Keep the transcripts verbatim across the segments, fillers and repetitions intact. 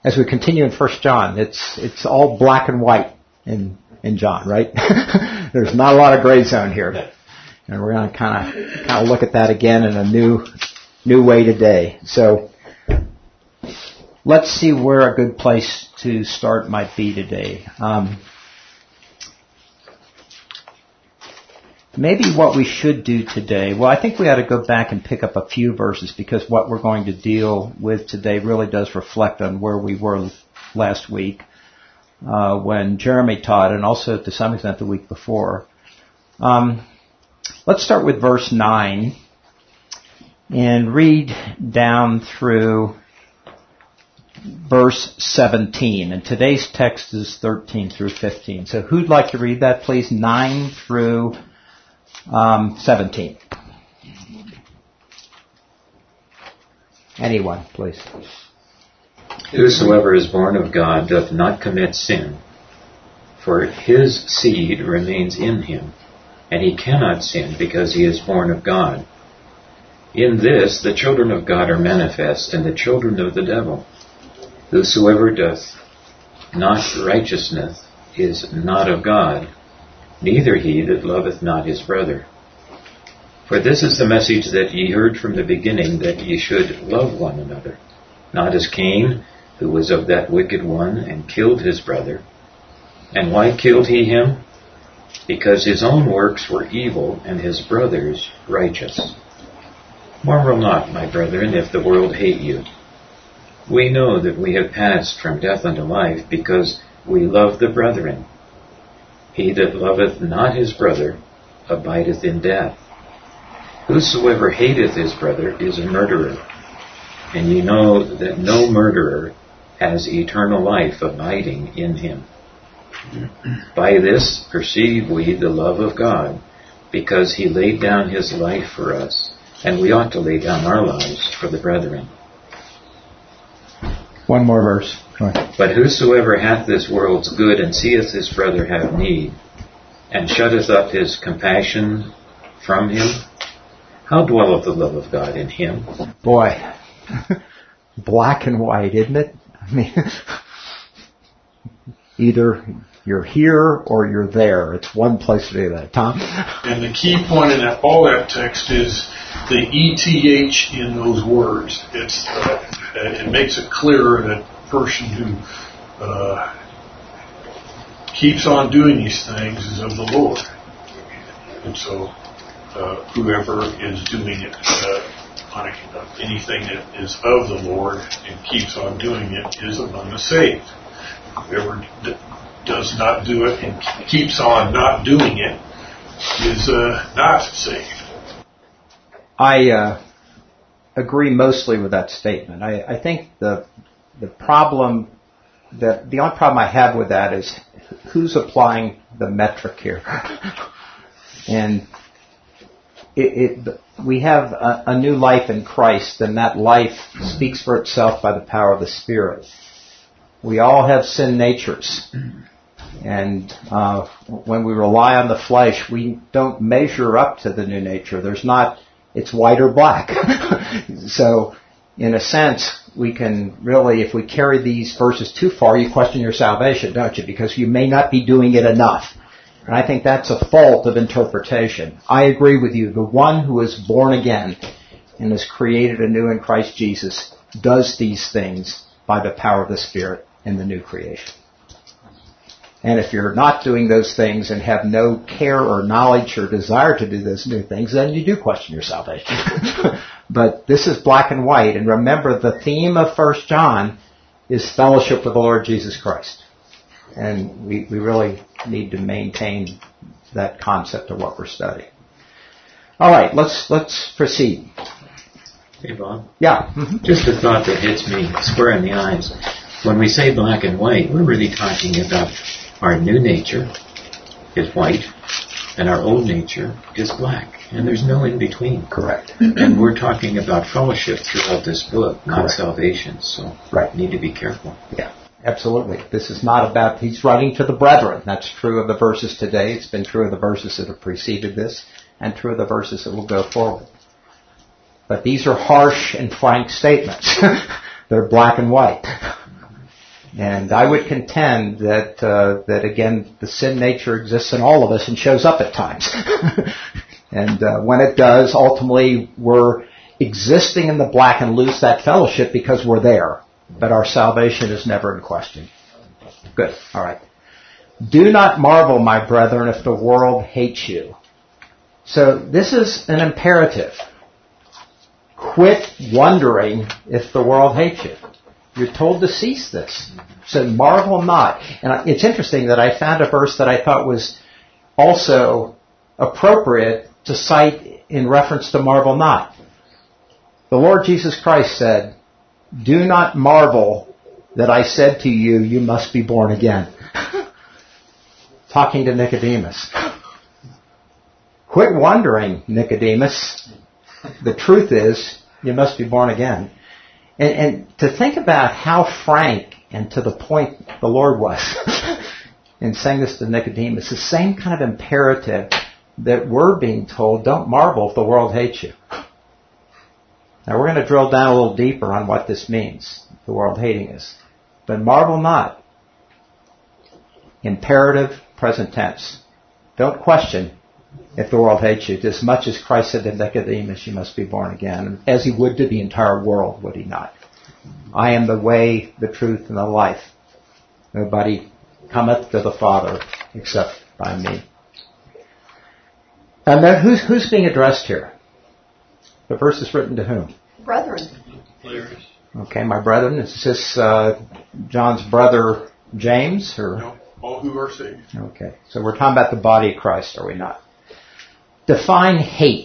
as we continue in First John, it's it's all black and white in in John, right? There's not a lot of gray zone here, and we're going to kind of kind of look at that again in a new new way today. So let's see where a good place to start might be today. Um, Maybe what we should do today, well, I think we ought to go back and pick up a few verses because what we're going to deal with today really does reflect on where we were last week uh, when Jeremy taught, and also to some extent the week before. Um, let's start with verse nine and read down through verse seventeen. And today's text is thirteen through fifteen. So who'd like to read that, please? nine through Um, seventeen. Anyone, please. Whosoever is born of God doth not commit sin, for his seed remains in him, and he cannot sin because he is born of God. In this the children of God are manifest, and the children of the devil. Whosoever doth not righteousness is not of God, neither he that loveth not his brother. For this is the message that ye heard from the beginning, that ye should love one another, not as Cain, who was of that wicked one, and killed his brother. And why killed he him? Because his own works were evil, and his brother's righteous. Marvel not, my brethren, if the world hate you. We know that we have passed from death unto life, because we love the brethren. He that loveth not his brother abideth in death. Whosoever hateth his brother is a murderer, and ye know that no murderer has eternal life abiding in him. By this perceive we the love of God, because he laid down his life for us, and we ought to lay down our lives for the brethren. One more verse. Go ahead. But whosoever hath this world's good, and seeth his brother have need, and shutteth up his compassion from him, how dwelleth the love of God in him? Boy, black and white, isn't it? I mean, either you're here or you're there. It's one place to do that. Tom? And the key point in that, all that text is the E T H in those words. It's uh, it makes it clear that a person who uh, keeps on doing these things is of the Lord. And so uh, whoever is doing it uh, on anything that is of the Lord and keeps on doing it is among the saved. Whoever d- does not do it and keeps on not doing it is uh, not saved. I uh, agree mostly with that statement. I, I think the the problem that the only problem I have with that is who's applying the metric here, and it, it we have a, a new life in Christ, and that life speaks for itself by the power of the Spirit. We all have sin natures. And uh, when we rely on the flesh, we don't measure up to the new nature. There's not, it's white or black. So, in a sense, we can really, if we carry these verses too far, you question your salvation, don't you? Because you may not be doing it enough. And I think that's a fault of interpretation. I agree with you. The one who is born again and is created anew in Christ Jesus does these things by the power of the Spirit in the new creation. And if you're not doing those things and have no care or knowledge or desire to do those new things, then you do question your salvation. But this is black and white. And remember, the theme of First John is fellowship with the Lord Jesus Christ. And we, we really need to maintain that concept of what we're studying. All right, let's let's proceed. Hey, Bob. Yeah. Mm-hmm. Just a thought that hits me square in the eyes. When we say black and white, we're really talking about our new nature is white, and our old nature is black. And there's no in between. Correct. And we're talking about fellowship throughout this book, not Correct. salvation. So right. We need to be careful. Yeah, absolutely. This is not about, he's writing to the brethren. That's true of the verses today. It's been true of the verses that have preceded this, and true of the verses that will go forward. But these are harsh and frank statements. They're black and white. And I would contend that, uh, that again, the sin nature exists in all of us and shows up at times. And uh, when it does, ultimately, we're existing in the black and lose that fellowship because we're there. But our salvation is never in question. Good. All right. Do not marvel, my brethren, if the world hates you. So this is an imperative. Quit wondering if the world hates you. You're told to cease this. So marvel not. And it's interesting that I found a verse that I thought was also appropriate to cite in reference to marvel not. The Lord Jesus Christ said, do not marvel that I said to you, you must be born again. Talking to Nicodemus. Quit wondering, Nicodemus. The truth is, you must be born again. And, and to think about how frank and to the point the Lord was in saying this to Nicodemus, the same kind of imperative that we're being told, don't marvel if the world hates you. Now we're going to drill down a little deeper on what this means, the world hating us. But marvel not. Imperative, present tense. Don't question if the world hates you. As much as Christ said to Nicodemus, you must be born again. As he would to the entire world, would he not? I am the way, the truth, and the life. Nobody cometh to the Father except by me. And then who's, who's being addressed here? The verse is written to whom? Brethren. Okay, my brethren. Is this uh, John's brother James? Or? No, all who are saved. Okay, so we're talking about the body of Christ, are we not? Define hate.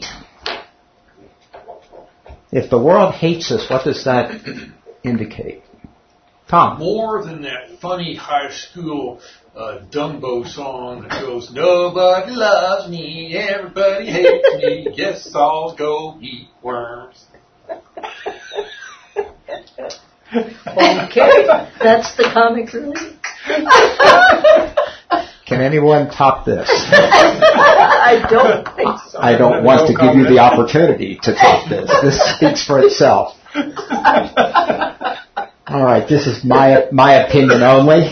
If the world hates us, what does that indicate? Tom? More than that funny high school uh, Dumbo song that goes, nobody loves me, everybody hates me, guess I'll go eat worms. Okay, that's the comic relief. Can anyone top this? I don't think so. I don't want to give you the opportunity to top this. This speaks for itself. All right, this is my my opinion only.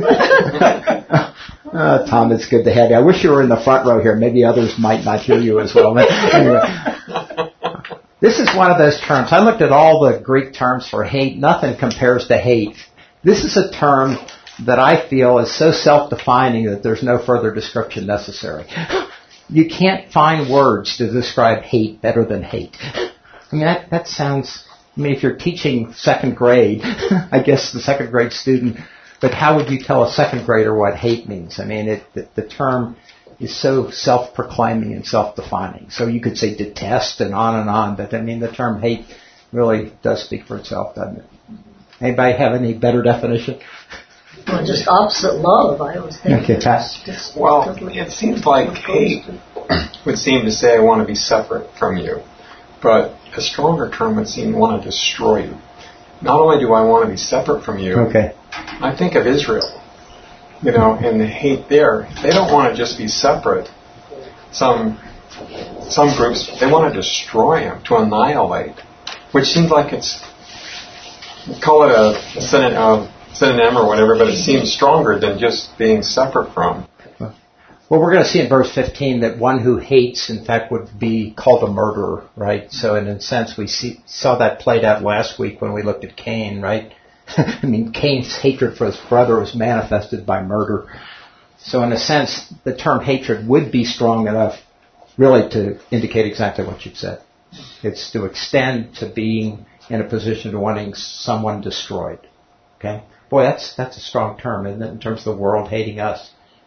uh, Tom, it's good to have you. I wish you were in the front row here. Maybe others might not hear you as well. Anyway, this is one of those terms. I looked at all the Greek terms for hate. Nothing compares to hate. This is a term that I feel is so self-defining that there's no further description necessary. You can't find words to describe hate better than hate. I mean, that, that sounds... I mean, if you're teaching second grade, I guess the second grade student, but how would you tell a second grader what hate means? I mean, it, the, the term is so self-proclaiming and self-defining. So you could say detest and on and on, but I mean, the term hate really does speak for itself, doesn't it? Anybody have any better definition? Well, just opposite love, I always think. Okay, Pat. Well, it seems like hate would seem to say I want to be separate from you. But a stronger term would seem want to destroy you. Not only do I want to be separate from you, okay. I think of Israel, you know, and the hate there. They don't want to just be separate. Some some groups, they want to destroy them, to annihilate, which seems like it's, call it a, a synonym, a synonym or whatever, but it seems stronger than just being separate from. Well, we're going to see in verse fifteen that one who hates, in fact, would be called a murderer, right? So in a sense, we see, saw that played out last week when we looked at Cain, right? I mean, Cain's hatred for his brother was manifested by murder. So in a sense, the term hatred would be strong enough really to indicate exactly what you've said. It's to extend to being in a position to wanting someone destroyed. Okay? Boy, that's that's a strong term, isn't it, in terms of the world hating us?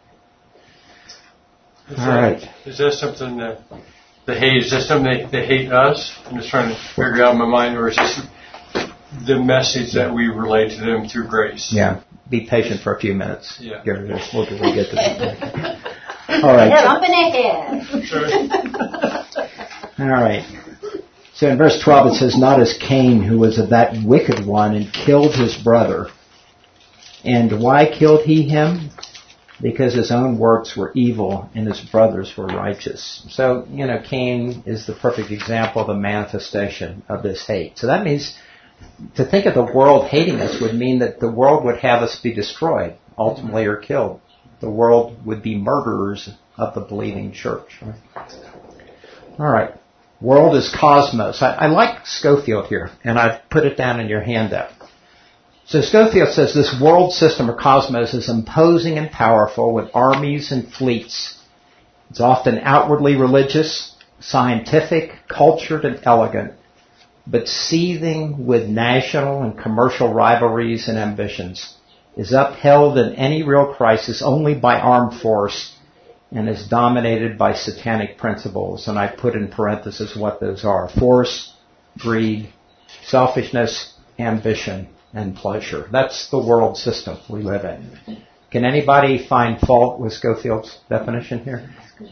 Is All that, right. Is that something that the hate, is that something they, they hate us? I'm just trying to figure out in my mind, or is this the message that we relate to them through grace? Yeah. Be patient for a few minutes. Yeah. Here it is. We'll, we'll get to that. All right. Jumping ahead. All right. So in verse twelve it says, not as Cain, who was of that wicked one and killed his brother. And why killed he him? Because his own works were evil and his brothers were righteous. So, you know, Cain is the perfect example of the manifestation of this hate. So that means to think of the world hating us would mean that the world would have us be destroyed, ultimately, or killed. The world would be murderers of the believing church. All right. World is cosmos. I, I like Scofield here, and I've put it down in your handout. So Scofield says this world system or cosmos is imposing and powerful with armies and fleets. It's often outwardly religious, scientific, cultured, and elegant, but seething with national and commercial rivalries and ambitions, is upheld in any real crisis only by armed force, and is dominated by satanic principles. And I put in parentheses what those are. Force, greed, selfishness, ambition, and pleasure. That's the world system we live in. Can anybody find fault with Scofield's definition here?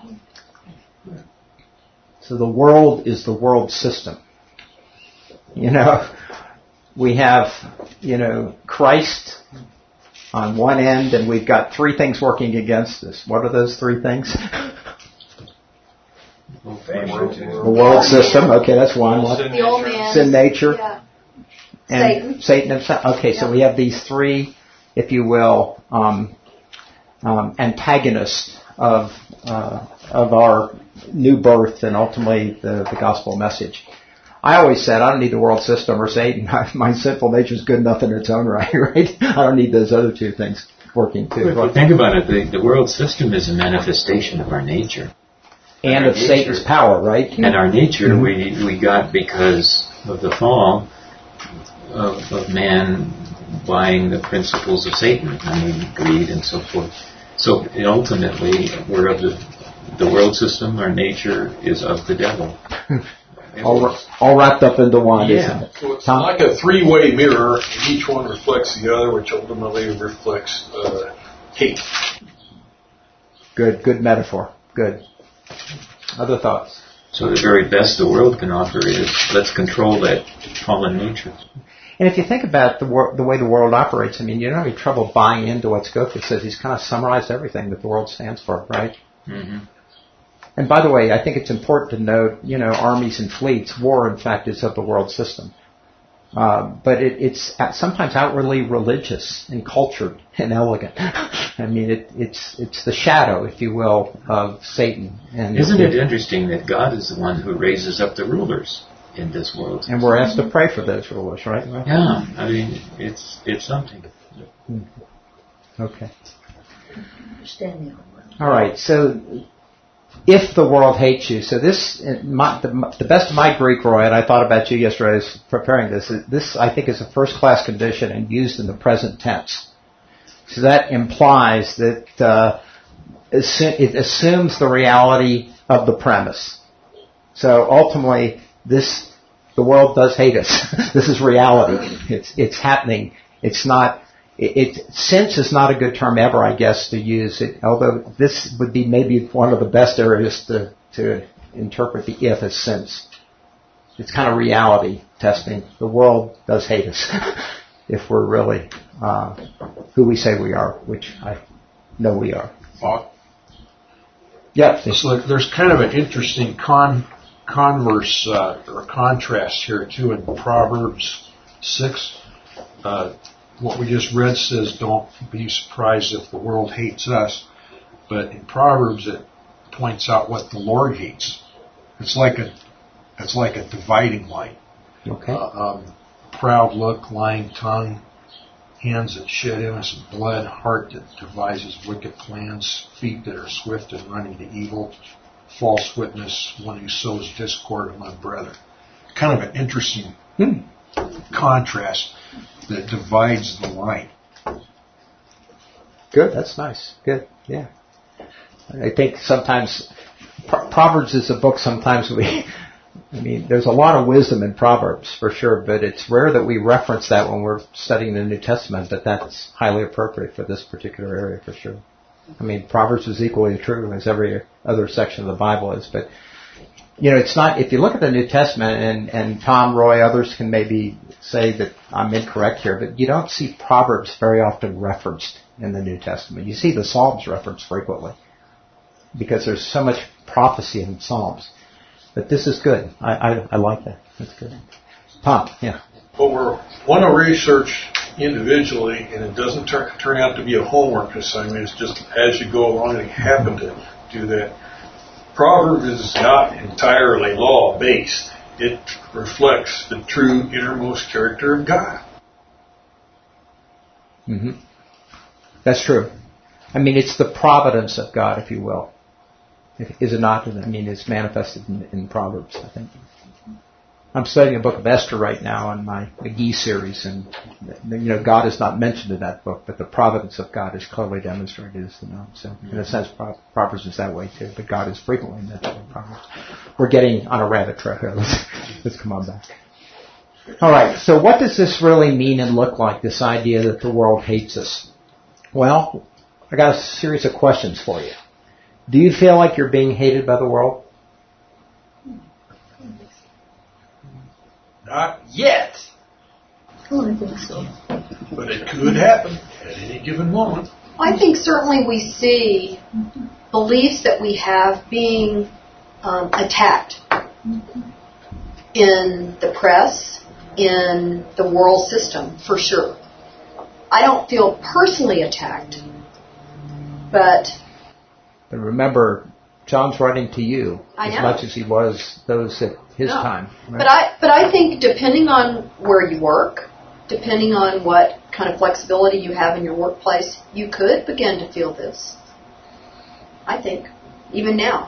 So the world is the world system. You know, we have, you know, Christ on one end, and we've got three things working against us. What are those three things? The world system. Okay, that's one. What? The old man. Sin nature. Yeah. And Satan. Satan himself. Okay, so we have these three, if you will, um, um, antagonists of uh, of our new birth and ultimately the, the gospel message. I always said I don't need the world system or Satan. My sinful nature is good enough in its own right, right? I don't need those other two things working too. If you think about it, the, the world system is a manifestation of our nature. And, and of nature, Satan's power, right? And our nature mm-hmm. we we got because of the fall of, of man buying the principles of Satan. I mean, greed and so forth. So ultimately, we're of the the world system. Our nature is of the devil. all, all wrapped up into one, yeah. isn't it? So it's Tom? like a three-way mirror, and each one reflects the other, which ultimately reflects uh, hate. Good, good metaphor. Good. Other thoughts? So the very best the world can offer is let's control that fallen nature. And if you think about the, wor- the way the world operates, I mean, you don't have any trouble buying into what Scofield says. He's kind of summarized everything that the world stands for, right? Mm-hmm. And by the way, I think it's important to note, you know, armies and fleets. War, in fact, is of the world system. Uh, but it, it's sometimes outwardly religious and cultured and elegant. I mean, it, it's it's the shadow, if you will, of Satan. And Isn't it, it interesting that God is the one who raises up the rulers in this world? And we're asked to pray for those rulers, right? Yeah, I mean, it's it's something. Okay. Understand All right, so if the world hates you, so this, my, the, the best of my Greek, Roy, and I thought about you yesterday as preparing this, this I think is a first-class condition and used in the present tense. So that implies that uh, it assumes the reality of the premise. So ultimately, this the world does hate us. This is reality. It's it's happening. It's not. It, it since is not a good term ever, I guess, to use it. Although this would be maybe one of the best areas to to interpret the if as since. It's kind of reality testing. The world does hate us if we're really uh, who we say we are, which I know we are. Bob? Yeah. So there's kind of an interesting con. Converse uh, or contrast here too in Proverbs six. Uh, what we just read says, "Don't be surprised if the world hates us," but in Proverbs it points out what the Lord hates. It's like a, it's like a dividing line. Okay. Uh, um, proud look, lying tongue, hands that shed innocent blood, heart that devises wicked plans, feet that are swift in running to evil. False witness, one who sows discord among brethren. Kind of an interesting hmm. contrast that divides the line. Good, that's nice. Good, yeah. I think sometimes Pro- Proverbs is a book. Sometimes we, I mean, there's a lot of wisdom in Proverbs for sure, but it's rare that we reference that when we're studying the New Testament. That that's highly appropriate for this particular area for sure. I mean, Proverbs is equally true as every other section of the Bible is, but, you know, it's not, if you look at the New Testament, and, and Tom, Roy, others can maybe say that I'm incorrect here, but you don't see Proverbs very often referenced in the New Testament. You see the Psalms referenced frequently, because there's so much prophecy in Psalms. But this is good. I, I, I like that. That's good. Tom, yeah. But we want to research individually, and it doesn't turn turn out to be a homework assignment. It's just as you go along, and you happen to do that. Proverbs is not entirely law-based. It reflects the true innermost character of God. Mm-hmm. That's true. I mean, it's the providence of God, if you will. Is it not? I mean, it's manifested in, in Proverbs, I think. I'm studying a book of Esther right now in my McGee series, and you know, God is not mentioned in that book, but the providence of God is clearly demonstrated, is the known. So, in a sense, Proverbs is that way too. But God is frequently mentioned in Proverbs. We're getting on a rabbit trail here. Let's, let's come on back. All right. So, what does this really mean and look like? This idea that the world hates us. Well, I got a series of questions for you. Do you feel like you're being hated by the world? Not yet. Oh, I think so. But it could happen at any given moment. I think certainly we see mm-hmm. beliefs that we have being um, attacked mm-hmm. in the press, in the world system, for sure. I don't feel personally attacked, but... But remember, John's writing to you I as know. much as he was those at his no. time. Right? But I, but I think depending on where you work, depending on what kind of flexibility you have in your workplace, you could begin to feel this. I think, even now.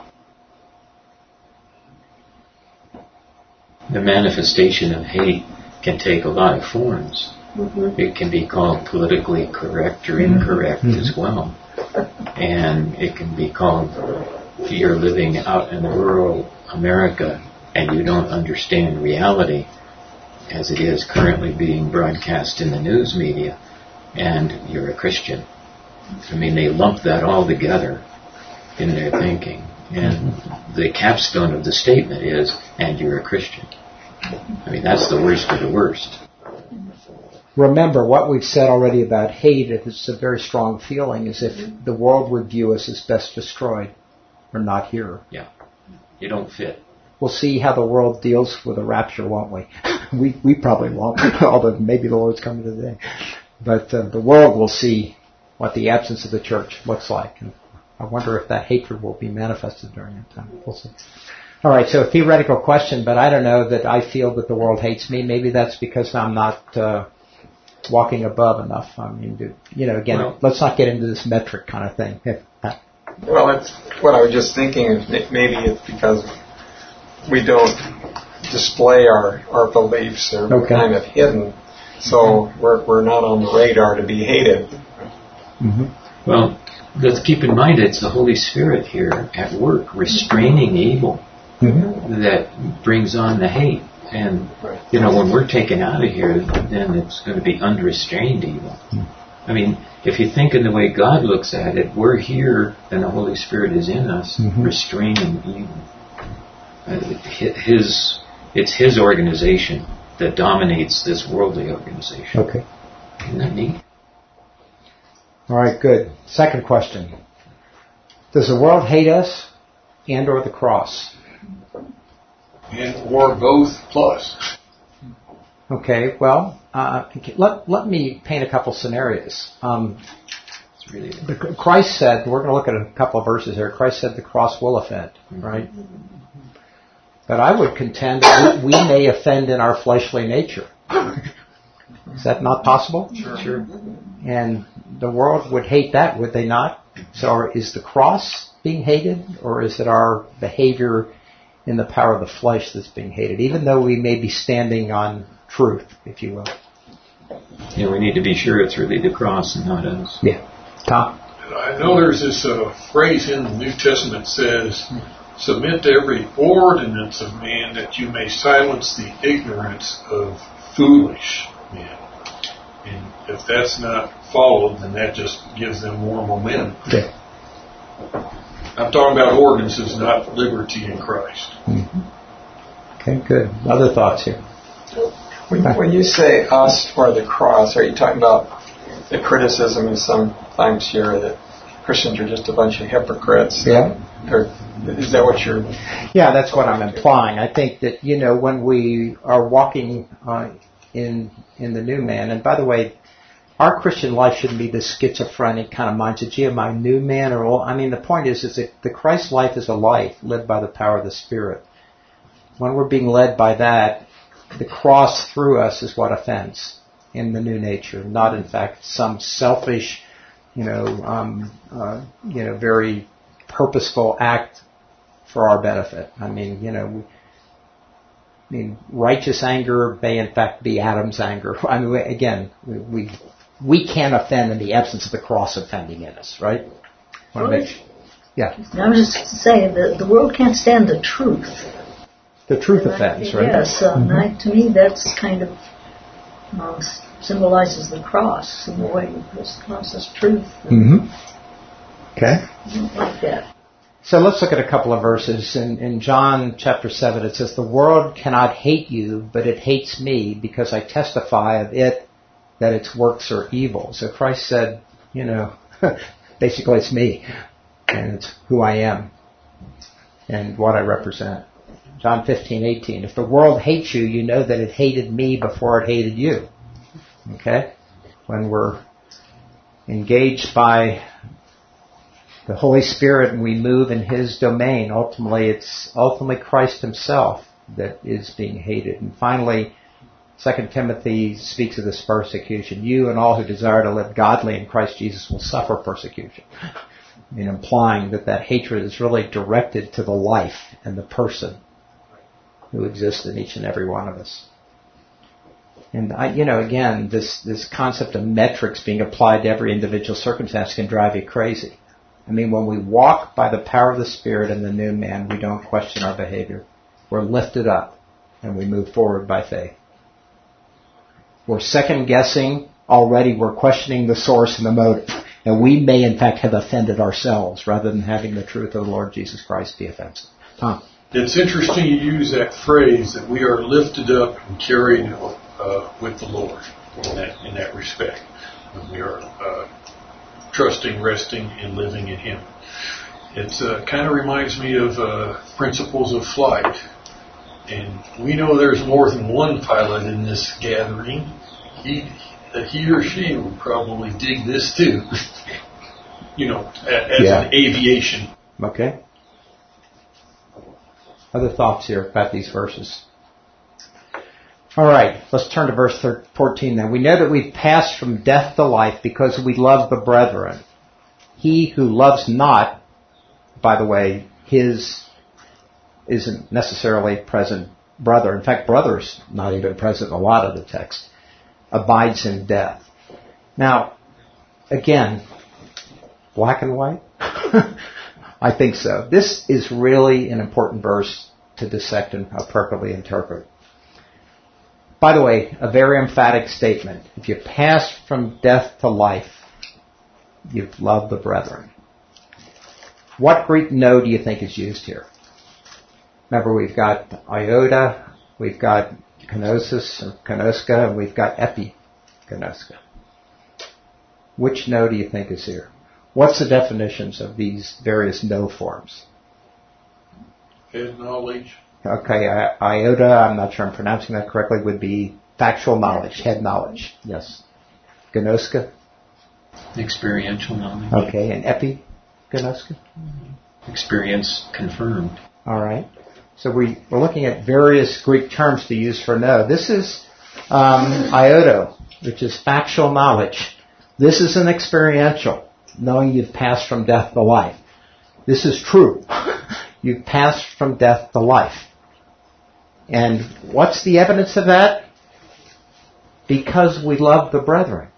The manifestation of hate can take a lot of forms. Mm-hmm. It can be called politically correct or incorrect mm-hmm. as well. And it can be called, you're living out in rural America and you don't understand reality as it is currently being broadcast in the news media, and you're a Christian. I mean, they lump that all together in their thinking. And the capstone of the statement is, and you're a Christian. I mean, that's the worst of the worst. Remember, what we've said already about hate, if it's a very strong feeling, is if the world would view us as best destroyed, we're not here. Yeah. You don't fit. We'll see how the world deals with the rapture, won't we? we we probably won't, although maybe the Lord's coming today. But uh, the world will see what the absence of the church looks like. And I wonder if that hatred will be manifested during that time. We'll see. All right, so a theoretical question, but I don't know that I feel that the world hates me. Maybe that's because I'm not uh, walking above enough. I mean, you know, again, well, let's not get into this metric kind of thing. Well, that's what I was just thinking. Is maybe it's because we don't display our, our beliefs. They're okay. kind of hidden, so we're we're not on the radar to be hated. Mm-hmm. Well, let's keep in mind it's the Holy Spirit here at work, restraining evil mm-hmm. that brings on the hate. And, you know, when we're taken out of here, then it's going to be unrestrained evil. I mean, if you think in the way God looks at it, we're here and the Holy Spirit is in us, mm-hmm. restraining evil. Uh, his, it's His organization that dominates this worldly organization. Okay. Isn't that neat? All right, good. Second question. Does the world hate us and or the cross? And or both plus. Okay, well, uh, let let me paint a couple scenarios. Um, it's really the, Christ said, we're going to look at a couple of verses here. Christ said the cross will offend, right? But I would contend that we, we may offend in our fleshly nature. Is that not possible? Sure. sure. And the world would hate that, would they not? So is the cross being hated, or is it our behavior in the power of the flesh that's being hated, even though we may be standing on truth, if you will? Yeah, we need to be sure it's really the cross and not us. Yeah. Tom? I know there's this uh, phrase in the New Testament that says, submit to every ordinance of man that you may silence the ignorance of foolish men. And if that's not followed, then that just gives them more momentum. Okay. I'm talking about ordinances, not liberty in Christ. Mm-hmm. Okay, good. Other thoughts here? When, when you say us or the cross, are you talking about the criticism is sometimes here that Christians are just a bunch of hypocrites? Yeah. Or is that what you're... Yeah, that's what I'm implying. I think that, you know, when we are walking uh, in in the new man. And by the way, our Christian life shouldn't be this schizophrenic kind of mindset. Gee, am I new man or old? I mean, the point is, is that the Christ life is a life led by the power of the Spirit. When we're being led by that, the cross through us is what offends in the new nature, not in fact some selfish, you know, um, uh, you know, very purposeful act for our benefit. I mean, you know, we, I mean, righteous anger may in fact be Adam's anger. I mean, again, we we, we can't offend in the absence of the cross offending in us, right? Want to make sure. Yeah. I was just saying that the world can't stand the truth. The truth And offends, I, right? Yes, um, I, to me that's kind of uh, symbolizes the cross in the way because the cross is truth. Mm-hmm. Okay. I don't like that. So let's look at a couple of verses. In, in John chapter seven, it says, "The world cannot hate you, but it hates me because I testify of it that its works are evil." So Christ said, you know, basically it's me, and it's who I am and what I represent. John fifteen eighteen, "If the world hates you, you know that it hated me before it hated you." Okay? When we're engaged by the Holy Spirit and we move in His domain, ultimately it's ultimately Christ Himself that is being hated. And finally, Second Timothy speaks of this persecution. "You and all who desire to live godly in Christ Jesus will suffer persecution." I mean, implying that that hatred is really directed to the life and the person who exists in each and every one of us. And, I, you know, again, this, this concept of metrics being applied to every individual circumstance can drive you crazy. I mean, when we walk by the power of the Spirit and the new man, we don't question our behavior. We're lifted up and we move forward by faith. We're second guessing already. We're questioning the source and the motive. And we may, in fact, have offended ourselves rather than having the truth of the Lord Jesus Christ be offensive. Tom? It's interesting you use that phrase that we are lifted up and carried uh, with the Lord in that in that respect. When we are uh, trusting, resting, and living in Him. It uh, kind of reminds me of uh, principles of flight. And we know there's more than one pilot in this gathering. He, he or she would probably dig this too. You know, as Yeah. an aviation. Okay. Other thoughts here about these verses? All right, let's turn to verse fourteen then. "We know that we've passed from death to life because we love the brethren. He who loves not," by the way, his isn't necessarily present brother. In fact, brother's not even present in a lot of the text, "abides in death." Now, again, black and white? I think so. This is really an important verse to dissect and appropriately interpret. By the way, a very emphatic statement. If you pass from death to life, you've loved the brethren. What Greek no do you think is used here? Remember, we've got iota, we've got kenosis or kenoska, and we've got epikenoska. Which no do you think is here? What's the definitions of these various no forms? Head knowledge. Okay, I- iota, I'm not sure I'm pronouncing that correctly, would be factual knowledge, head knowledge. Yes. Gnoska. Experiential knowledge. Okay, and epignoska. Experience confirmed. All right. So we, we're looking at various Greek terms to use for no. This is um, ioto, which is factual knowledge. This is an experiential, knowing you've passed from death to life. This is true. You've passed from death to life. And what's the evidence of that? Because we love the brethren.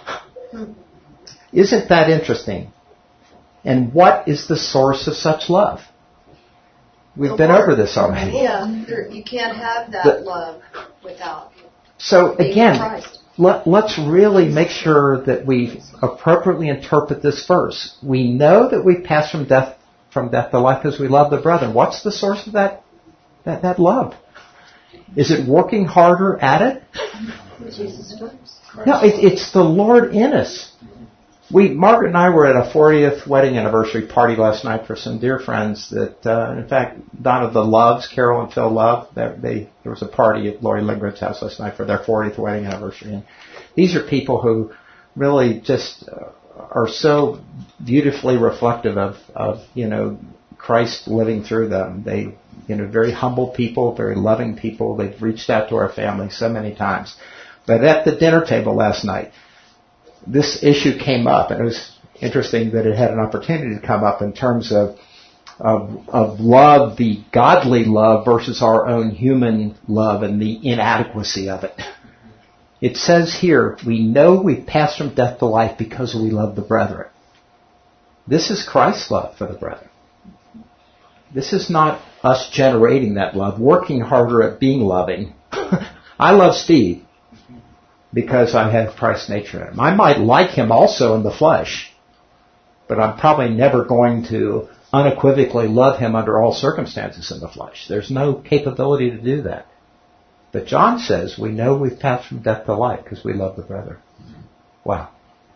Isn't that interesting? And what is the source of such love? We've been over this already. Yeah, you can't have that The- love without So being again, Christ. let, let's really make sure that we appropriately interpret this verse. We know that we pass from death from death to life because we love the brethren. What's the source of that that, that love? Is it working harder at it? Jesus Christ. No, it, it's the Lord in us. We, Margaret and I were at a fortieth wedding anniversary party last night for some dear friends that, uh, in fact, Donna the Loves, Carol and Phil Love, they, they, there was a party at Lori Lindgren's house last night for their fortieth wedding anniversary. And these are people who really just uh, are so beautifully reflective of, of, you know, Christ living through them. They, you know, very humble people, very loving people. They've reached out to our family so many times. But at the dinner table last night, this issue came up, and it was interesting that it had an opportunity to come up in terms of, of, of love, the godly love versus our own human love and the inadequacy of it. It says here, we know we've passed from death to life because we love the brethren. This is Christ's love for the brethren. This is not us generating that love, working harder at being loving. I love Steve because I have Christ's nature in him. I might like him also in the flesh, but I'm probably never going to unequivocally love him under all circumstances in the flesh. There's no capability to do that. But John says we know we've passed from death to life because we love the brother. Wow.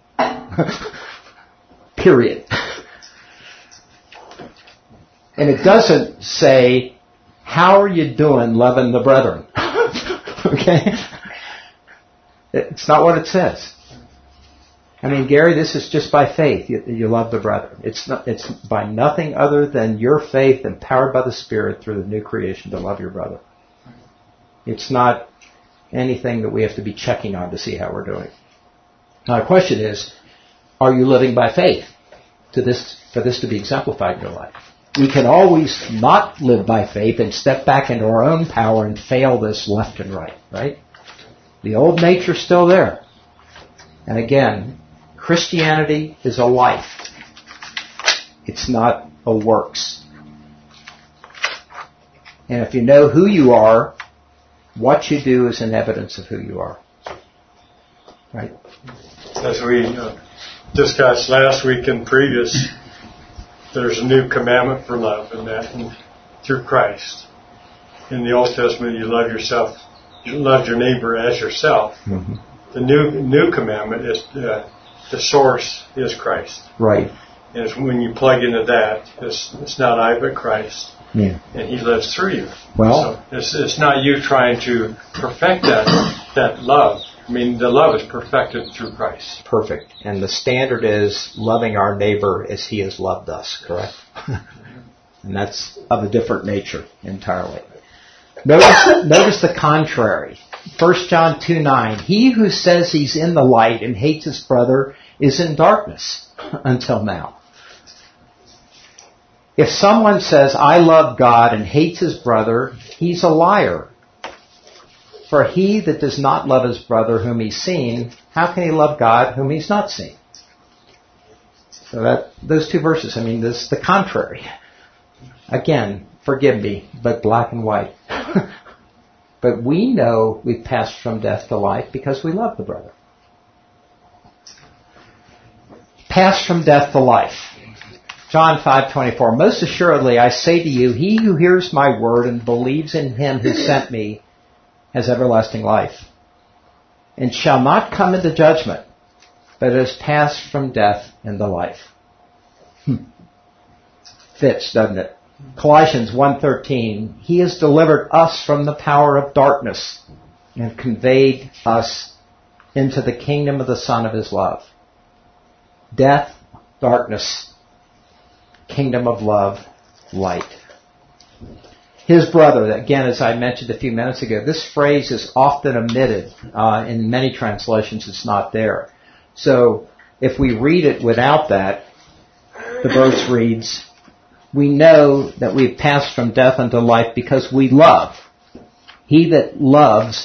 Period. And it doesn't say, how are you doing loving the brethren? Okay? It's not what it says. I mean, Gary, this is just by faith. You, you love the brethren. It's not, it's by nothing other than your faith empowered by the Spirit through the new creation to love your brother. It's not anything that we have to be checking on to see how we're doing. Now the question is, are you living by faith to this, for this to be exemplified in your life? We can always not live by faith and step back into our own power and fail this left and right, right? The old nature's still there. And again, Christianity is a life. It's not a works. And if you know who you are, what you do is an evidence of who you are. Right? As we uh, discussed last week and previous, there's a new commandment for love, and that and through Christ. In the Old Testament, you love yourself, you love your neighbor as yourself. Mm-hmm. The new new commandment is uh, the source is Christ. Right. And it's when you plug into that, it's, it's not I but Christ. Yeah. And He lives through you. Well, so it's, it's not you trying to perfect that that love. I mean, the love is perfected through Christ. Perfect. And the standard is loving our neighbor as He has loved us, correct? And that's of a different nature entirely. Notice, notice the contrary. First John two nine. He who says he's in the light and hates his brother is in darkness until now. If someone says, I love God and hates his brother, he's a liar. For he that does not love his brother whom he's seen, how can he love God whom he's not seen? So that those two verses, I mean, this is the contrary. Again, forgive me, but black and white. But we know we've passed from death to life because we love the brother. Passed from death to life. John five twenty-four. Most assuredly I say to you, he who hears my word and believes in him who sent me has everlasting life, and shall not come into judgment, but has passed from death into life. Hmm. Fits, doesn't it? Colossians one thirteen. He has delivered us from the power of darkness and conveyed us into the kingdom of the Son of His love. Death, darkness, kingdom of love, light. His brother, again, as I mentioned a few minutes ago, this phrase is often omitted. Uh, in many translations, it's not there. So if we read it without that, the verse reads, we know that we've passed from death unto life because we love. He that loves,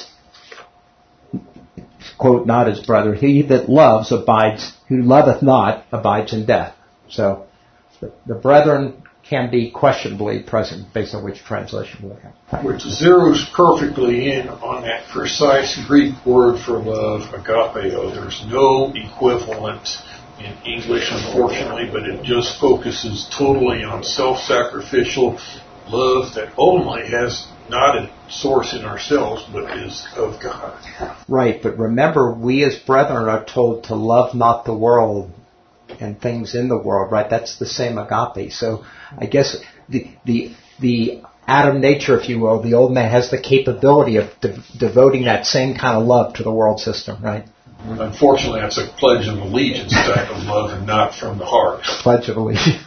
quote, not his brother, he that loves abides, who loveth not abides in death. So the, the brethren can be questionably present based on which translation we look at. Which zeroes perfectly in on that precise Greek word for love, agapeo. There's no equivalent in English, unfortunately, but it just focuses totally on self-sacrificial love that ultimately has not a source in ourselves, but is of God. Right, but remember, we as brethren are told to love not the world, and things in the world, right? That's the same agape. So I guess the the the Adam nature, if you will, the old man has the capability of de- devoting that same kind of love to the world system, right? Unfortunately, that's a pledge of allegiance type of love and not from the heart. Pledge of allegiance.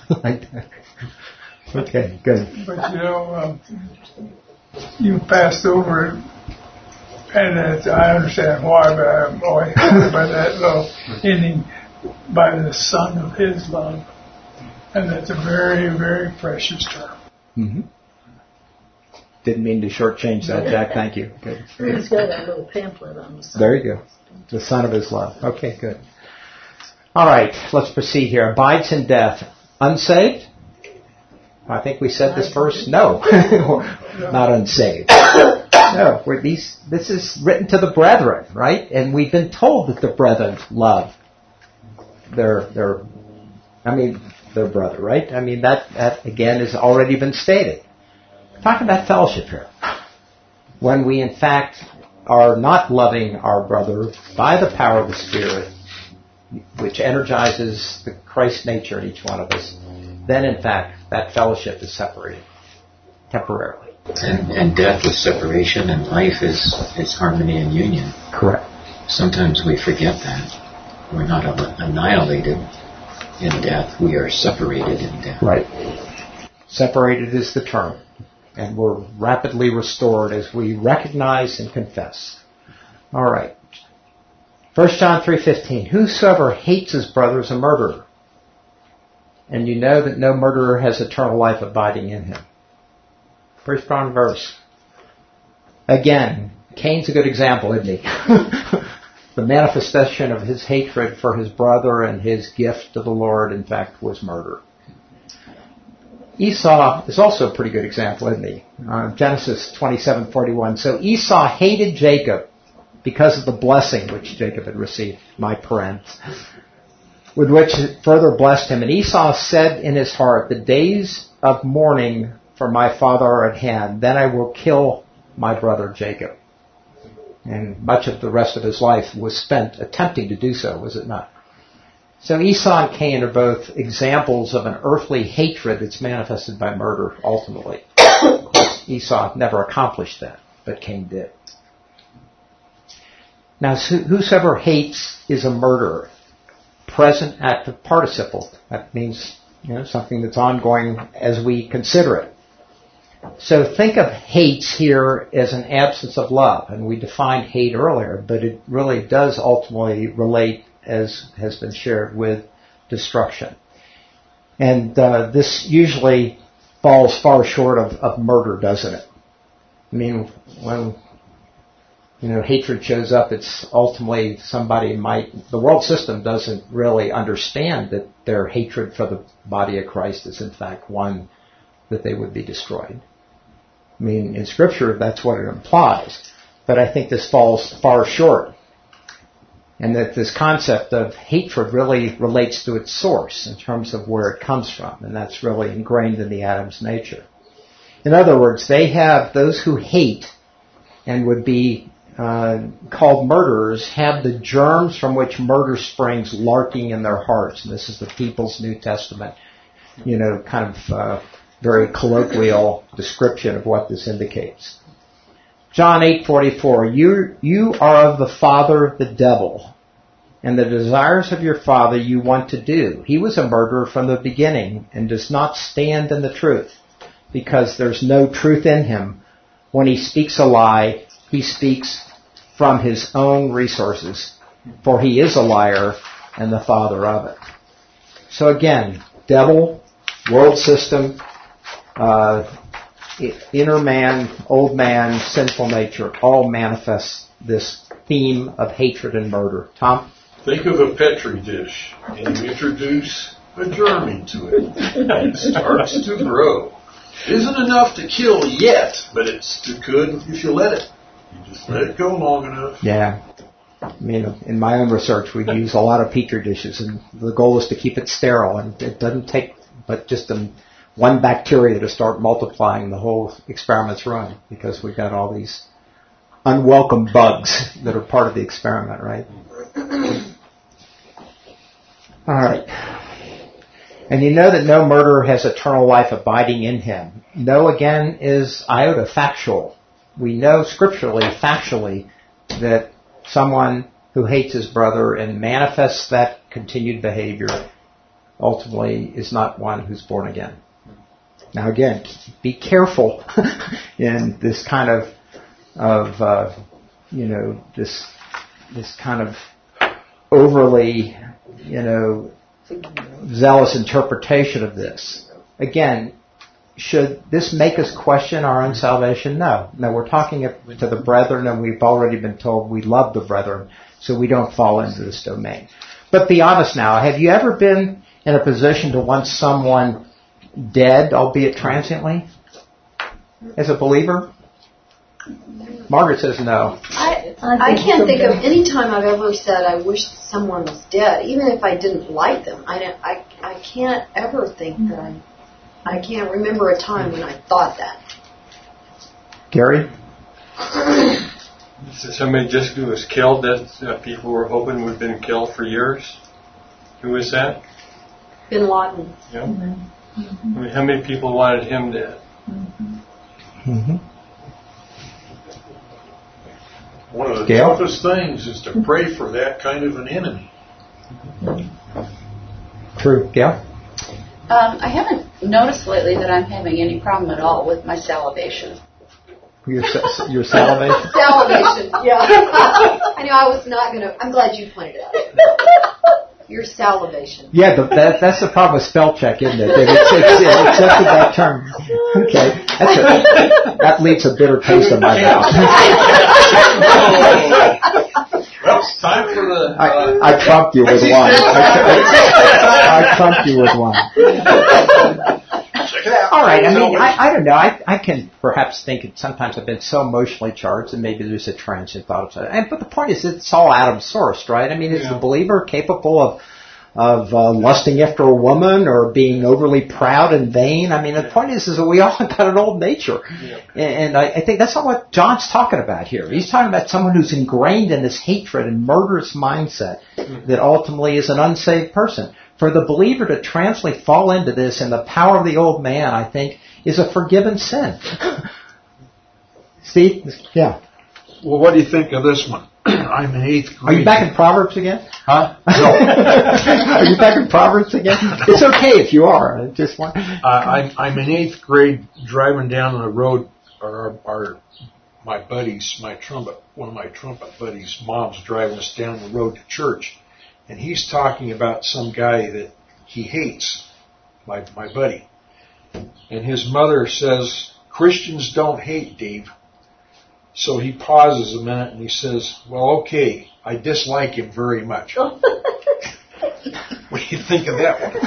Okay, good. But you know, um, you passed over it, and it's, I understand why, but I'm always happy by that love ending by the Son of His love. And that's a very, very precious term. Mm-hmm. Didn't mean to shortchange that, Jack. Thank you. Good. He's got that little pamphlet on the side. There you go. The Son of His love. Okay, good. All right, let's proceed here. Abides in death. Unsaved? I think we said this first. No. Not unsaved. No. We're these, this is written to the brethren, right? And we've been told that the brethren love their, their, I mean, their brother, right? I mean, that, that again has already been stated. We're talking about fellowship here. When we, in fact, are not loving our brother by the power of the Spirit, which energizes the Christ nature in each one of us, then, in fact, that fellowship is separated temporarily. And, and death is separation, and life is, is harmony and union. Correct. Sometimes we forget that. We're not annihilated in death. We are separated in death. Right. Separated is the term. And we're rapidly restored as we recognize and confess. All right. First John three fifteen. Whosoever hates his brother is a murderer. And you know that no murderer has eternal life abiding in him. Pretty strong verse. Again, Cain's a good example, isn't he? The manifestation of his hatred for his brother and his gift to the Lord, in fact, was murder. Esau is also a pretty good example, isn't he? Uh, Genesis twenty-seven forty-one. So Esau hated Jacob because of the blessing which Jacob had received, my parents, with which it further blessed him. And Esau said in his heart, the days of mourning for my father are at hand. Then I will kill my brother Jacob. And much of the rest of his life was spent attempting to do so, was it not? So Esau and Cain are both examples of an earthly hatred that's manifested by murder, ultimately. Of course, Esau never accomplished that, but Cain did. Now, whosoever hates is a murderer. Present active participle. That means, you know, something that's ongoing as we consider it. So think of hates here as an absence of love. And we defined hate earlier, but it really does ultimately relate, as has been shared, with destruction. And uh, this usually falls far short of, of murder, doesn't it? I mean, when, you know, hatred shows up, it's ultimately somebody might, the world system doesn't really understand that their hatred for the body of Christ is in fact one that they would be destroyed. I mean, in Scripture, that's what it implies. But I think this falls far short. And that this concept of hatred really relates to its source in terms of where it comes from. And that's really ingrained in the Adam's nature. In other words, they have, those who hate and would be uh, called murderers have the germs from which murder springs lurking in their hearts. And this is the People's New Testament, you know, kind of uh, very colloquial description of what this indicates. John eight forty-four, you, you are of the father, the devil, and the desires of your father you want to do. He was a murderer from the beginning and does not stand in the truth, because there's no truth in him. When he speaks a lie, he speaks from his own resources, for he is a liar and the father of it. So again, devil, world system, uh, inner man, old man, sinful nature, all manifest this theme of hatred and murder. Tom? Think of a Petri dish, and you introduce a germ into it. It starts to grow. It isn't enough to kill yet, but it's good if you let it. You just let it go long enough. Yeah. I mean, in my own research, we use a lot of Petri dishes, and the goal is to keep it sterile, and it doesn't take but just a one bacteria to start multiplying, the whole experiment's run, because we've got all these unwelcome bugs that are part of the experiment, right? All right. And you know that no murderer has eternal life abiding in him. No, again, is iota factual. We know scripturally, factually, that someone who hates his brother and manifests that continued behavior ultimately is not one who's born again. Now again, be careful in this kind of, of uh, you know, this this kind of overly, you know, zealous interpretation of this. Again, should this make us question our own salvation? No. No, we're talking to the brethren, and we've already been told we love the brethren, so we don't fall into this domain. But be honest now, have you ever been in a position to want someone dead, albeit transiently, as a believer? Margaret says no. I, I can't think of any time I've ever said I wish someone was dead, even if I didn't like them. I, don't, I, I can't ever think that I, I can't remember a time when I thought that. Gary? Somebody just who was killed that uh, people were hoping would have been killed for years. Who was that? Bin Laden. Yeah. Mm-hmm. I mean, how many people wanted him dead? Mm-hmm. Mm-hmm. One of the Gail? toughest things is to pray for that kind of an enemy. True. Gail? Um, I haven't noticed lately that I'm having any problem at all with my salivation. Your, your salivation? Salivation, yeah. I knew I was not going to... I'm glad you pointed it out. Your salivation. Yeah, the, that, that's the problem with spell check, isn't it? That it's, it's, it's accepted that term. Okay. That's a, that leaves a bitter taste in my mouth. Well, it's time for the... Uh, I, I trumped you with one. I, I trumped you with one. Check it out. All right. I mean, I, I don't know. I, I can perhaps think it, sometimes I've been so emotionally charged and maybe there's a transient thought of it. And, but the point is, it's all Adam sourced, right? I mean, is yeah. the believer capable of of uh, lusting after a woman or being overly proud and vain? I mean, the point is, is that we all got an old nature. Yeah. And, and I, I think that's not what John's talking about here. He's talking about someone who's ingrained in this hatred and murderous mindset mm-hmm. that ultimately is an unsaved person. For the believer to transiently fall into this and the power of the old man, I think, is a forgiven sin. Steve? Yeah. Well, what do you think of this one? I'm in eighth grade. Are you back in Proverbs again? Huh? No. Are you back in Proverbs again? It's okay if you are. I just want. Uh, I'm, I'm in eighth grade, driving down the road. Our, our my buddies, my trumpet, one of my trumpet buddies' mom's driving us down the road to church, and he's talking about some guy that he hates, my my buddy, and his mother says, "Christians don't hate, Dave." So he pauses a minute and he says, "Well, okay, I dislike him very much." What do you think of that one?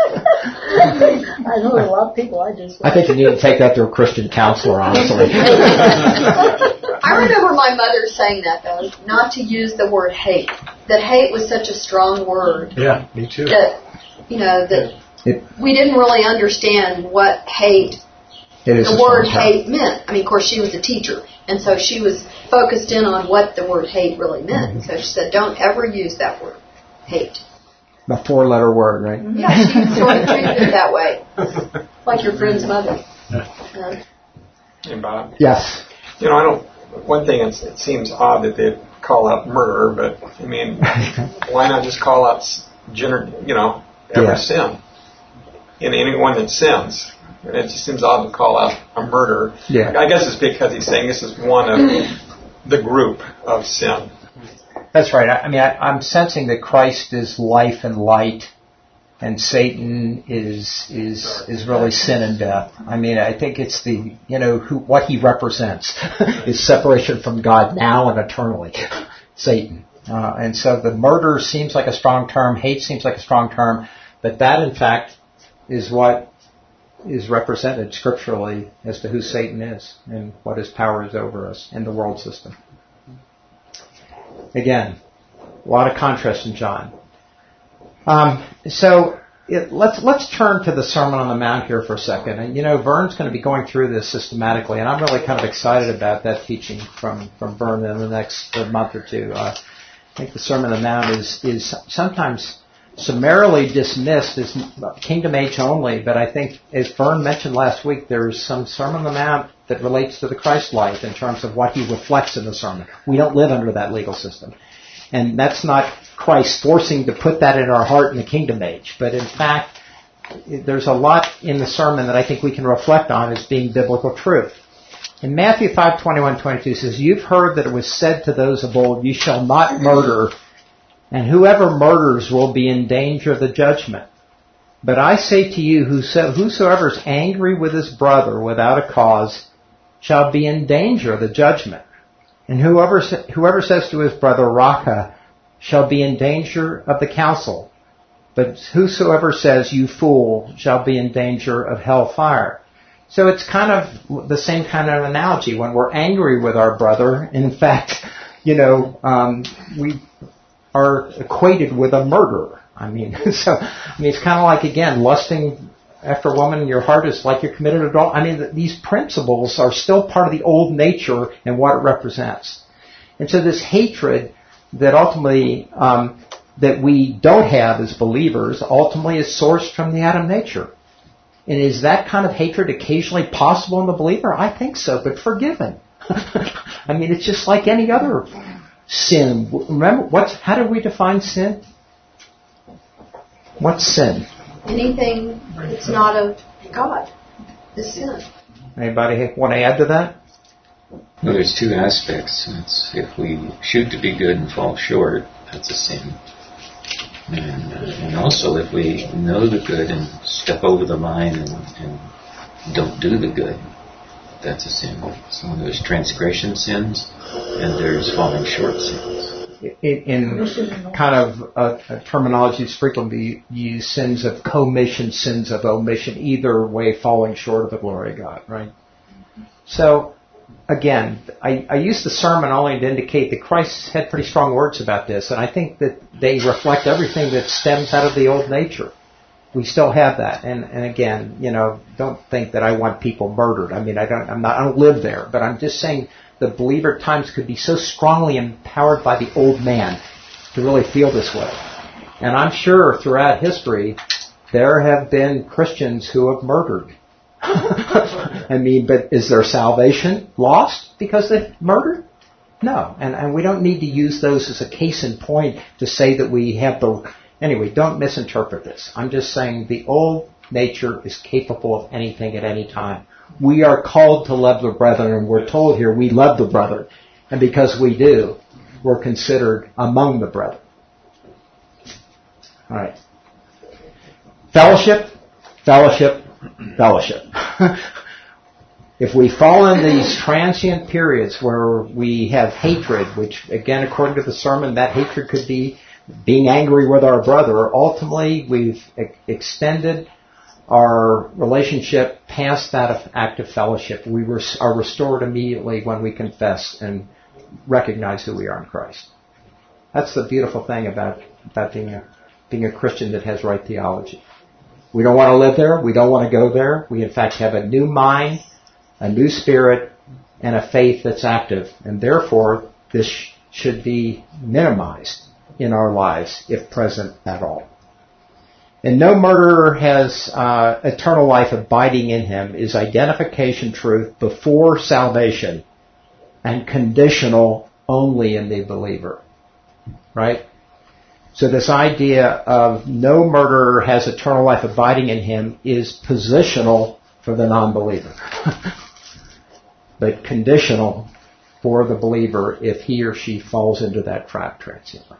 I know a lot of people I dislike. I think you need to take that to a Christian counselor, honestly. I remember my mother saying that, though, not to use the word hate. That hate was such a strong word. Yeah, me too. That, you know, that it, we didn't really understand what hate, the word hate meant. I mean, of course, she was a teacher. And so she was focused in on what the word hate really meant. Mm-hmm. So she said, don't ever use that word, hate. A four-letter word, right? Mm-hmm. Yeah, she sort of treated it that way. Like your friend's mother. Um, Hey, Bob? Yes. You know, I don't, one thing, it's, it seems odd that they call out murder, but, I mean, why not just call out, gener- you know, every yeah. sin? And anyone that sins. And it just seems odd to call out a murder. Yeah. I guess it's because he's saying this is one of the group of sin. That's right. I, I mean, I, I'm sensing that Christ is life and light, and Satan is is is really sin and death. I mean, I think it's the you know who what he represents is separation from God now and eternally. Satan, uh, and so the murder seems like a strong term. Hate seems like a strong term, but that in fact is what is represented scripturally as to who Satan is and what his power is over us in the world system. Again, a lot of contrast in John. Um, so it, let's let's turn to the Sermon on the Mount here for a second. And you know, Vern's going to be going through this systematically, and I'm really kind of excited about that teaching from from Vern in the next uh, month or two. Uh, I think the Sermon on the Mount is is sometimes summarily dismissed as kingdom age only, but I think, as Vern mentioned last week, there's some Sermon on the Mount that relates to the Christ life in terms of what he reflects in the sermon. We don't live under that legal system. And that's not Christ forcing to put that in our heart in the kingdom age. But in fact, there's a lot in the sermon that I think we can reflect on as being biblical truth. In Matthew five twenty-one twenty-two says, "You've heard that it was said to those of old, you shall not murder, and whoever murders will be in danger of the judgment. But I say to you, whosoever is angry with his brother without a cause shall be in danger of the judgment. And whoever whoever says to his brother, Raka, shall be in danger of the council. But whosoever says, you fool, shall be in danger of hellfire." So it's kind of the same kind of analogy. When we're angry with our brother, in fact, you know, um, we are equated with a murderer. I mean, so I mean, it's kind of like, again, lusting after a woman in your heart is like you're committed adultery. I mean, these principles are still part of the old nature and what it represents. And so this hatred that ultimately um, that we don't have as believers ultimately is sourced from the Adam nature. And is that kind of hatred occasionally possible in the believer? I think so, but forgiven. I mean, it's just like any other sin. Remember, what's how do we define sin? What's sin? Anything that's not of God is sin. Anybody want to add to that? Well, there's two aspects. It's if we shoot to be good and fall short, that's a sin. And, uh, and also if we know the good and step over the line and, and don't do the good, that's a sin. So there's transgression sins and there's falling short sins. In, in kind of a, a terminology that's frequently used, sins of commission, sins of omission, either way falling short of the glory of God, right? So, again, I, I used the sermon only to indicate that Christ had pretty strong words about this, and I think that they reflect everything that stems out of the old nature. We still have that, and, and again, you know, don't think that I want people murdered. I mean, I don't, I'm not, I don't live there, but I'm just saying the believer at times could be so strongly empowered by the old man to really feel this way. And I'm sure throughout history there have been Christians who have murdered. I mean, but is their salvation lost because they murdered? No. And, and we don't need to use those as a case in point to say that we have the... Anyway, don't misinterpret this. I'm just saying the old nature is capable of anything at any time. We are called to love the brethren, and we're told here we love the brethren. And because we do, we're considered among the brethren. All right. Fellowship, fellowship, fellowship. If we fall in these transient periods where we have hatred, which again, according to the sermon, that hatred could be being angry with our brother, ultimately we've extended our relationship past that of active fellowship. We are restored immediately when we confess and recognize who we are in Christ. That's the beautiful thing about, about being a, being a Christian that has right theology. We don't want to live there. We don't want to go there. We, in fact, have a new mind, a new spirit, and a faith that's active. And therefore, this sh- should be minimized in our lives, if present at all. And no murderer has uh, eternal life abiding in him is identification truth before salvation and conditional only in the believer. Right? So this idea of no murderer has eternal life abiding in him is positional for the non-believer. But conditional for the believer if he or she falls into that trap transiently.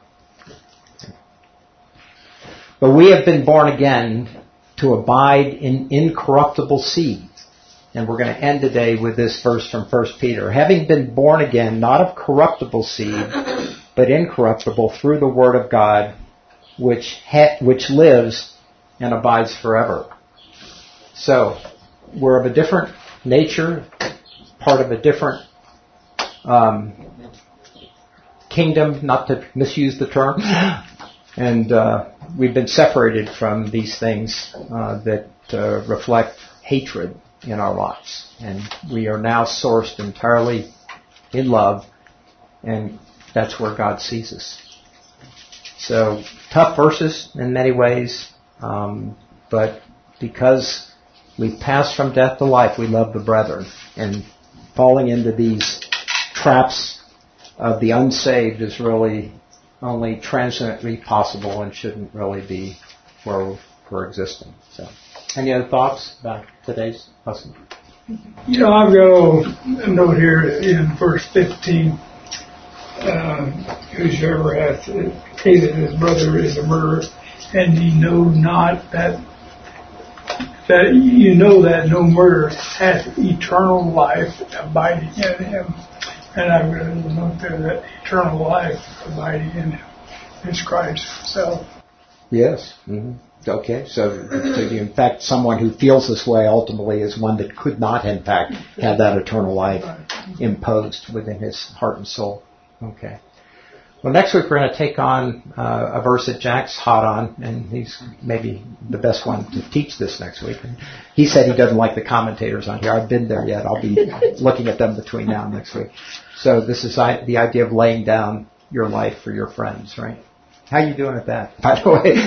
But we have been born again to abide in incorruptible seed. And we're going to end today with this verse from First Peter. Having been born again, not of corruptible seed, but incorruptible through the Word of God, which ha- which lives and abides forever. So, we're of a different nature, part of a different um, kingdom, not to misuse the term. And uh, we've been separated from these things uh, that uh, reflect hatred in our lives. And we are now sourced entirely in love, and that's where God sees us. So tough verses in many ways, um, but because we pass from death to life, we love the brethren. And falling into these traps of the unsaved is really only transiently possible and shouldn't really be where we're existing. So, any other thoughts about today's lesson? You know, I've got a note here in verse fifteen. Um, whosoever hath hated his brother is a murderer, and ye know not that that you know that no murderer hath eternal life abiding in him. And I've got a little note there that eternal life abiding in him is Christ himself. Yes. Mm-hmm. Okay. So, so you, in fact, someone who feels this way ultimately is one that could not, in fact, have that eternal life imposed within his heart and soul. Okay. Well, next week we're going to take on uh, a verse that Jack's hot on, and he's maybe the best one to teach this next week. And he said he doesn't like the commentators on here. I've been there yet. I'll be looking at them between now and next week. So this is I- the idea of laying down your life for your friends, right? How are you doing at that, by the way?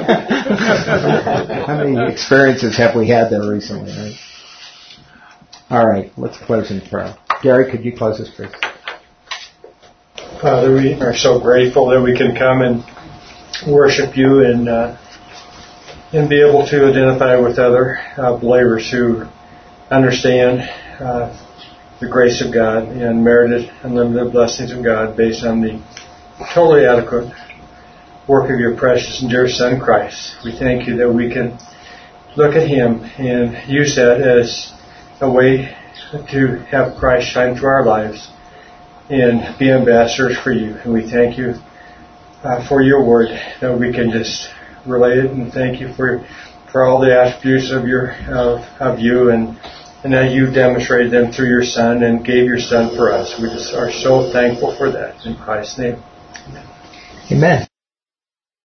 How many experiences have we had there recently, right? All right, let's close in prayer. Gary, could you close this, please? Father, we are so grateful that we can come and worship you and uh, and be able to identify with other uh, believers who understand uh, the grace of God and merited unlimited blessings of God based on the totally adequate work of your precious and dear Son, Christ. We thank you that we can look at him and use that as a way to have Christ shine through our lives and be ambassadors for you. And we thank you uh, for your word, that we can just relate it, and thank you for for all the attributes of your of, of you, and and that you demonstrated them through your Son and gave your Son for us. We just are so thankful for that. In Christ's name. Amen.